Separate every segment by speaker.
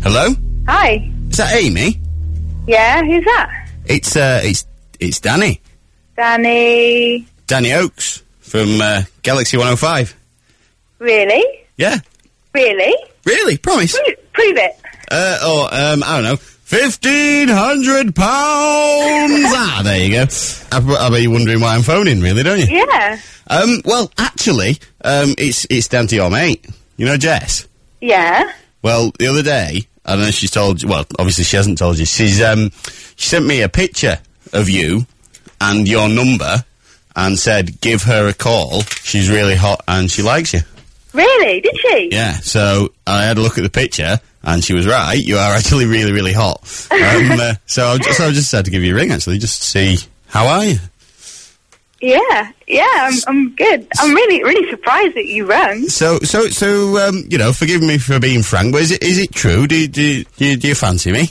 Speaker 1: Hello?
Speaker 2: Hi.
Speaker 1: Is that Amy?
Speaker 2: Yeah, who's that?
Speaker 1: It's Danny.
Speaker 2: Danny.
Speaker 1: Danny Oakes from Galaxy 105.
Speaker 2: Really?
Speaker 1: Yeah.
Speaker 2: Really?
Speaker 1: Really? Promise?
Speaker 2: Prove it.
Speaker 1: I don't know. £1,500! There you go. I bet you're wondering why I'm phoning, really, don't you?
Speaker 2: Yeah.
Speaker 1: Well, actually, it's down to your mate. You know Jess?
Speaker 2: Yeah.
Speaker 1: Well, the other day, I don't know if she's told you, well, obviously she hasn't told you, she sent me a picture of you and your number and said, give her a call, she's really hot and she likes you.
Speaker 2: Really? Did she?
Speaker 1: Yeah, so I had a look at the picture and she was right, you are actually really, really hot. So I just had to give you a ring, actually, just to see, how are you?
Speaker 2: Yeah, I'm good. I'm really surprised that you rang.
Speaker 1: So, you know, forgive me for being frank, but is it true? Do you fancy me?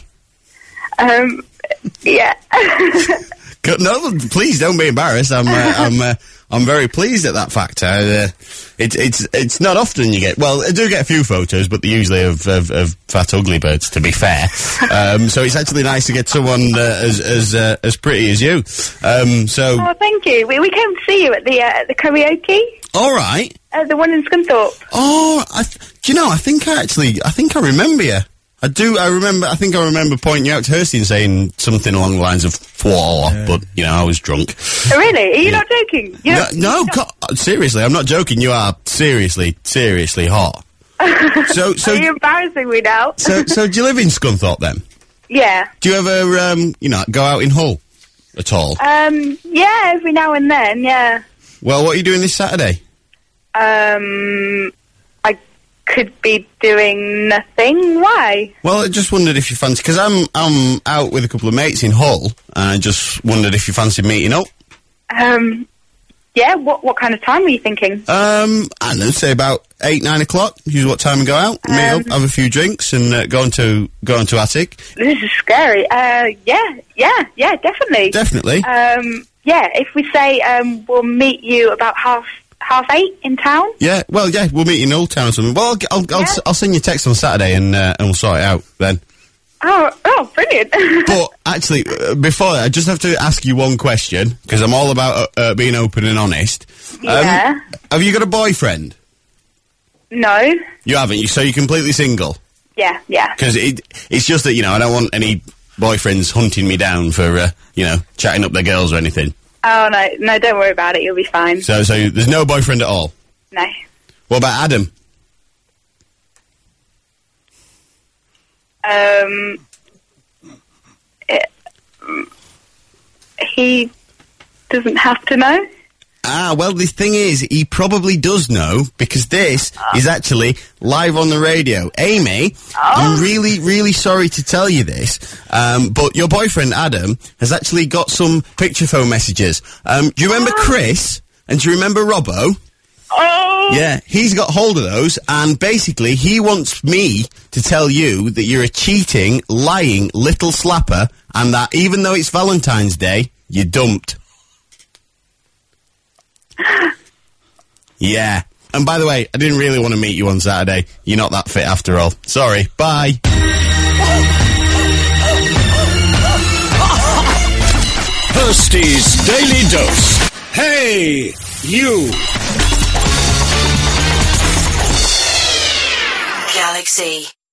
Speaker 2: Yeah.
Speaker 1: No, please don't be embarrassed. I'm very pleased at that fact. It's not often you get. Well, I do get a few photos, but they're usually of fat ugly birds. To be fair, so it's actually nice to get someone as pretty as you.
Speaker 2: Oh, thank you. We came to see you at the karaoke.
Speaker 1: All right.
Speaker 2: The one in Scunthorpe.
Speaker 1: Oh, do you know? I think I remember you. I think I remember pointing you out to Hursty and saying something along the lines of "floor," but you know I was drunk.
Speaker 2: Oh, really? Are you not joking?
Speaker 1: No, seriously, I'm not joking. You are seriously hot. So
Speaker 2: are you embarrassing me now?
Speaker 1: so do you live in Scunthorpe then?
Speaker 2: Yeah.
Speaker 1: Do you ever go out in Hull at all?
Speaker 2: Yeah, every now and then. Yeah.
Speaker 1: Well, what are you doing this Saturday?
Speaker 2: I could be doing nothing. Why?
Speaker 1: Well, I just wondered if you fancy, because I'm out with a couple of mates in Hull, and I just wondered if you fancy meeting up.
Speaker 2: Yeah, what kind of time were you thinking?
Speaker 1: I don't know, say about 8, 9 o'clock, usually what time we go out, meet up, have a few drinks, and go into Attic.
Speaker 2: This is scary. Yeah, definitely.
Speaker 1: Definitely.
Speaker 2: Yeah, if we say, we'll meet you about half 8 in town.
Speaker 1: Yeah, well, yeah, we'll meet in Old Town or something. Well, I'll send you a text on Saturday and we'll sort it out then.
Speaker 2: Oh, brilliant.
Speaker 1: But actually, before I just have to ask you one question, because I'm all about being open and honest.
Speaker 2: Yeah.
Speaker 1: Have you got a boyfriend?
Speaker 2: No.
Speaker 1: You haven't? So you're completely single?
Speaker 2: Yeah.
Speaker 1: Because it's just that, I don't want any boyfriends hunting me down for, chatting up their girls or anything.
Speaker 2: Oh, no, don't worry about it, you'll be fine.
Speaker 1: So there's no boyfriend at all?
Speaker 2: No.
Speaker 1: What about Adam?
Speaker 2: He doesn't have to know.
Speaker 1: Well, the thing is, he probably does know, because this is actually live on the radio. Amy, I'm really, really sorry to tell you this, but your boyfriend, Adam, has actually got some picture phone messages. Do you remember Chris? And do you remember Robbo?
Speaker 2: Oh!
Speaker 1: Yeah, he's got hold of those, and basically he wants me to tell you that you're a cheating, lying little slapper, and that even though it's Valentine's Day, you're dumped. Yeah. And by the way, I didn't really want to meet you on Saturday. You're not that fit after all. Sorry. Bye.
Speaker 3: Hursty's Daily Dose. Hey, you.
Speaker 4: Galaxy.